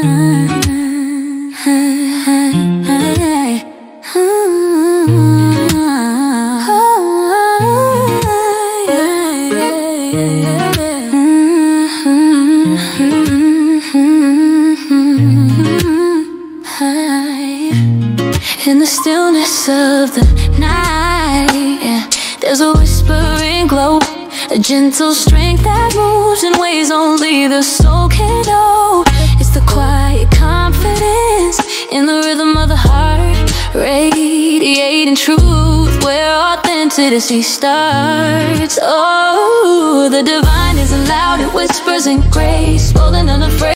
In the stillness of the night, yeah, there's a whispering glow, a gentle strength that moves in ways only the soul can know. It's the quiet confidence in the rhythm of the heart, radiating truth where authenticity starts. Oh, the divine is loud, it whispers in grace, bold and unafraid.